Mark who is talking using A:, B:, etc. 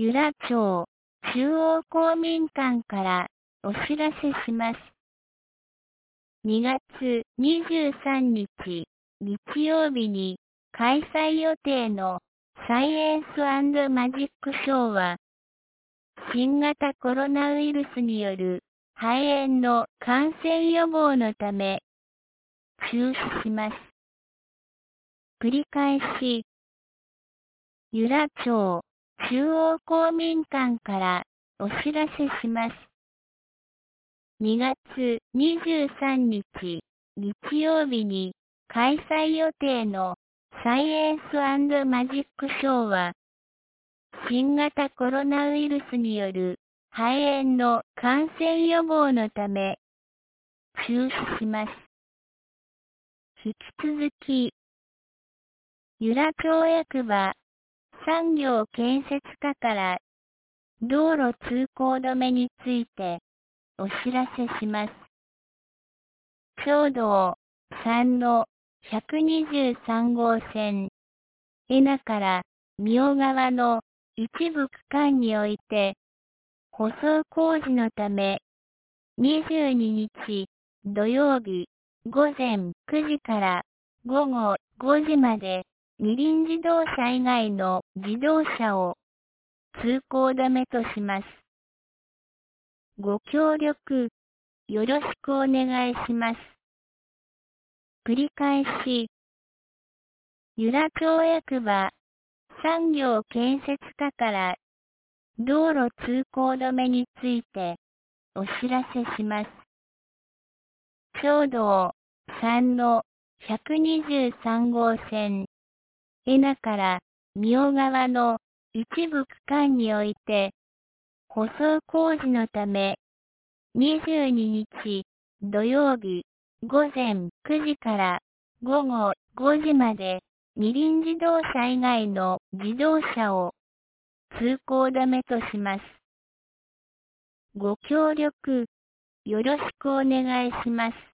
A: 由良町中央公民館からお知らせします。2月23日日曜日に開催予定のサイエンス&マジックショーは、新型コロナウイルスによる肺炎の感染予防のため中止します。繰り返し、由良町中央公民館からお知らせします。2月23日日曜日に開催予定のサイエンス&マジックショーは、新型コロナウイルスによる肺炎の感染予防のため中止します。引き続き、由良町役場産業建設課から道路通行止めについてお知らせします。町道3の123号線、恵那から妙川の一部区間において、舗装工事のため、22日土曜日午前9時から午後5時まで、二輪自動車以外の自動車を通行止めとします。ご協力よろしくお願いします。繰り返し、由良町役場産業建設課から道路通行止めについてお知らせします。町道3の123号線、恵那から妙川の一部区間において、舗装工事のため、22日土曜日午前9時から午後5時まで、二輪自動車以外の自動車を通行止めとします。ご協力よろしくお願いします。